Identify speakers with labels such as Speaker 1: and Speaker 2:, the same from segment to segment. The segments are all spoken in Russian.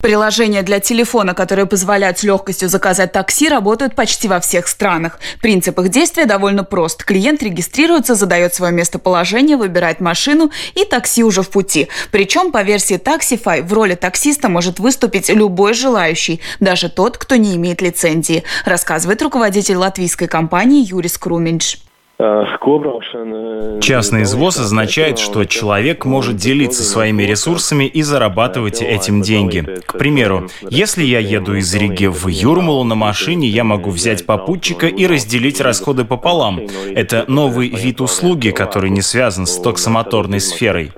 Speaker 1: Приложения для телефона, которые позволяют с легкостью заказать такси, работают почти во всех странах. Принцип их действия довольно прост. Клиент регистрируется, задает свое местоположение, выбирает машину, и такси уже в пути. Причем по версии Taxify в роли таксиста может выступить любой желающий, даже тот, кто не имеет лицензии, рассказывает руководитель латвийской компании Юрис Круминш.
Speaker 2: Частный извоз означает, что человек может делиться своими ресурсами и зарабатывать этим деньги. К примеру, если я еду из Риги в Юрмалу на машине, я могу взять попутчика и разделить расходы пополам. Это новый вид услуги, который не связан с таксомоторной сферой.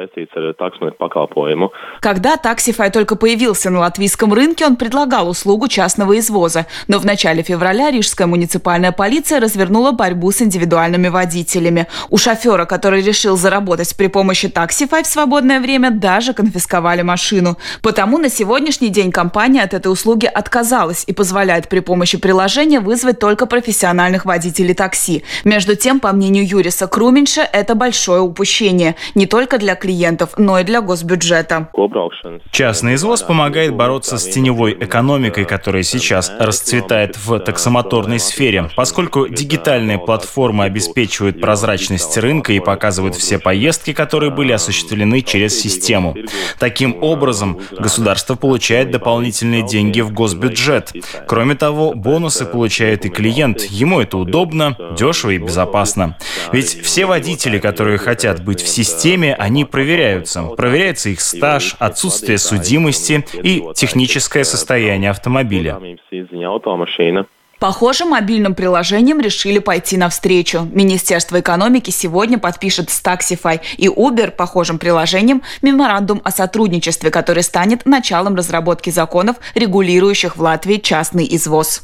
Speaker 1: Когда Taxify только появился на латвийском рынке, он предлагал услугу частного извоза. Но в начале февраля рижская муниципальная полиция развернула борьбу с индивидуальными водителями. У шофера, который решил заработать при помощи Taxify в свободное время, даже конфисковали машину. Потому на сегодняшний день компания от этой услуги отказалась и позволяет при помощи приложения вызвать только профессиональных водителей такси. Между тем, по мнению Юриса Круминша, это большое упущение. Не только для клиентов, но и для госбюджета.
Speaker 2: Частный извоз помогает бороться с теневой экономикой, которая сейчас расцветает в таксомоторной сфере, поскольку дигитальные платформы обеспечивают прозрачность рынка и показывают все поездки, которые были осуществлены через систему. Таким образом, государство получает дополнительные деньги в госбюджет. Кроме того, бонусы получает и клиент. Ему это удобно, дешево и безопасно. Ведь все водители, которые хотят быть в системе, они проверяются. Проверяется их стаж, отсутствие судимости и техническое состояние автомобиля.
Speaker 1: Похоже, мобильным приложением решили пойти навстречу. Министерство экономики сегодня подпишет с Taxify и Uber похожим приложением меморандум о сотрудничестве, который станет началом разработки законов, регулирующих в Латвии частный извоз.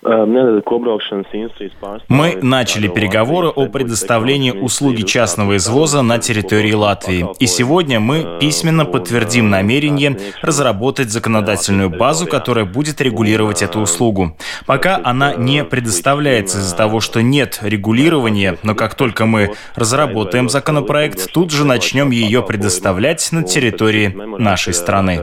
Speaker 2: Мы начали переговоры о предоставлении услуги частного извоза на территории Латвии. И сегодня мы письменно подтвердим намерение разработать законодательную базу, которая будет регулировать эту услугу. Пока она не предоставляется из-за того, что нет регулирования, но как только мы разработаем законопроект, тут же начнем ее предоставлять на территории нашей страны.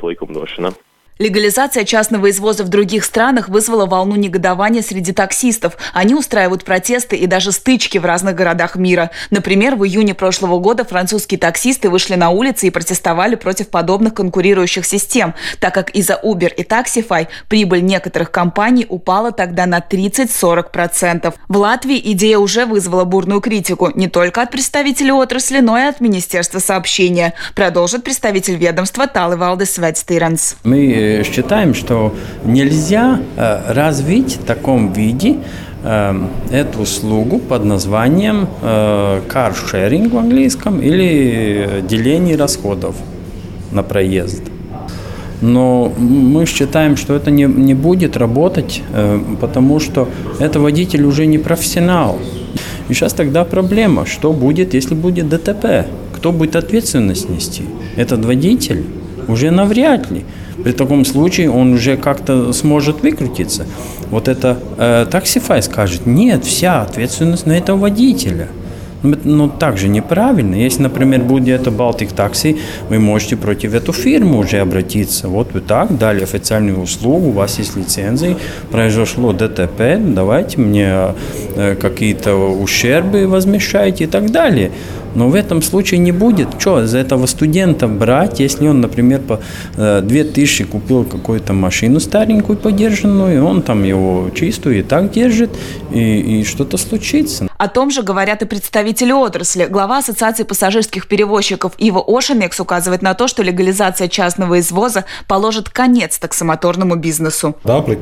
Speaker 1: Легализация частного извоза в других странах вызвала волну негодования среди таксистов. Они устраивают протесты и даже стычки в разных городах мира. Например, в июне прошлого года французские таксисты вышли на улицы и протестовали против подобных конкурирующих систем, так как из-за Uber и Taxify прибыль некоторых компаний упала тогда на 30-40%. В Латвии идея уже вызвала бурную критику не только от представителей отрасли, но и от Министерства сообщения, продолжит представитель ведомства Тали Валдис Ведстиранс.
Speaker 3: Мы считаем, что нельзя развить в таком виде эту услугу под названием car-sharing в английском или деление расходов на проезд. Но мы считаем, что это не будет работать, потому что этот водитель уже не профессионал. И сейчас тогда проблема, что будет, если будет ДТП? Кто будет ответственность нести? Этот водитель? Уже навряд ли. При таком случае он уже как-то сможет выкрутиться. Вот это Taxify скажет, нет, вся ответственность на этого водителя. Но также неправильно. Если, например, будет это Baltic Taxi, вы можете против этой фирмы уже обратиться. Вот вы так дали официальную услугу, у вас есть лицензии, произошло ДТП, давайте мне какие-то ущербы возмещайте и так далее. Но в этом случае не будет. Что, за этого студента брать, если он, например, по 2000 купил какую-то машину старенькую, подержанную, он там его чистую и так держит, и что-то случится.
Speaker 1: О том же говорят и представители отрасли. Глава Ассоциации пассажирских перевозчиков Иво Ошенекс указывает на то, что легализация частного извоза положит конец таксомоторному бизнесу.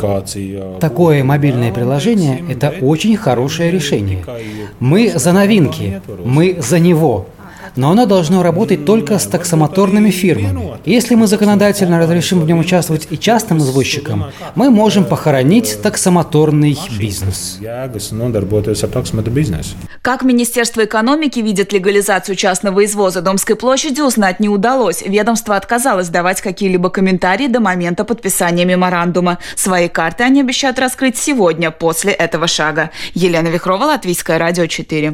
Speaker 4: Такое мобильное приложение – это очень хорошее решение. Мы за новинки, мы за него. Но оно должно работать только с таксомоторными фирмами. Если мы законодательно разрешим в нем участвовать и частным извозчикам, мы можем похоронить таксомоторный бизнес.
Speaker 1: Как Министерство экономики видит легализацию частного извоза Домской площади, узнать не удалось. Ведомство отказалось давать какие-либо комментарии до момента подписания меморандума. Свои карты они обещают раскрыть сегодня, после этого шага. Елена Вихрова, Латвийское радио 4.